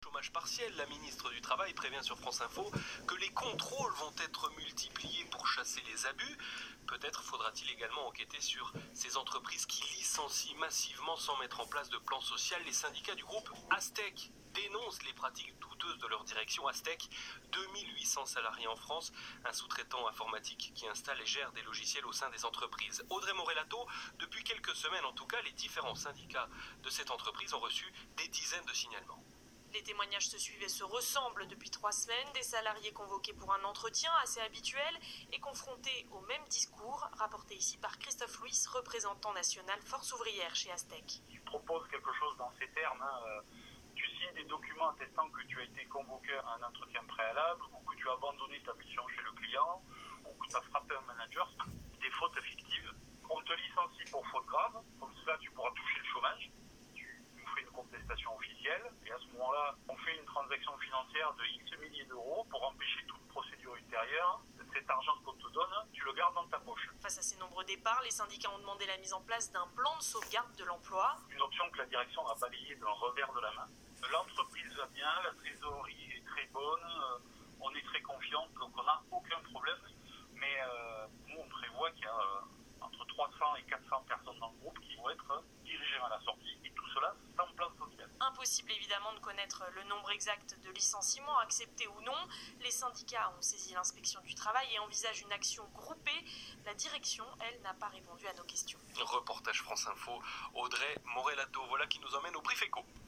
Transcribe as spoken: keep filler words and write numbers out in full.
Chômage partiel, la ministre du Travail prévient sur France Info que les contrôles vont être multipliés pour chasser les abus. Peut-être faudra-t-il également enquêter sur ces entreprises qui licencient massivement sans mettre en place de plan social. Les syndicats du groupe Astec dénoncent les pratiques douteuses de leur direction. Astec, deux mille huit cents salariés en France, un sous-traitant informatique qui installe et gère des logiciels au sein des entreprises. Audrey Morelato, depuis quelques semaines en tout cas, les différents syndicats de cette entreprise ont reçu des dizaines de signalements. Les témoignages se suivent et se ressemblent depuis trois semaines. Des salariés convoqués pour un entretien assez habituel et confrontés au même discours, rapporté ici par Christophe Louis, représentant national Force ouvrière chez Astec. Tu proposes quelque chose dans ces termes, hein. Tu signes des documents attestant que tu as été convoqué à un entretien préalable, ou que tu as abandonné ta mission chez le client, ou que tu as frappé un manager, des fautes fictives. On te licencie pour faute grave, comme ça tu pourras toucher le chômage. On fait une contestation officielle et à ce moment-là, on fait une transaction financière de X milliers d'euros pour empêcher toute procédure ultérieure. Cet argent qu'on te donne, tu le gardes dans ta poche. Face à ces nombreux départs, les syndicats ont demandé la mise en place d'un plan de sauvegarde de l'emploi. Une option que la direction a balayée d'un revers de la main. L'entreprise va bien, la trésorerie est très bonne, on est très confiant, donc on n'a aucun problème. Mais euh, nous, on prévoit qu'il y a euh, entre trois cents et quatre cents personnes dans le groupe qui vont être dirigées à la sortie. Et tout cela sans plan social. Impossible évidemment de connaître le nombre exact de licenciements, acceptés ou non. Les syndicats ont saisi l'inspection du travail et envisagent une action groupée. La direction, elle, n'a pas répondu à nos questions. Reportage France Info, Audrey Morelato, voilà qui nous emmène au Brief Éco.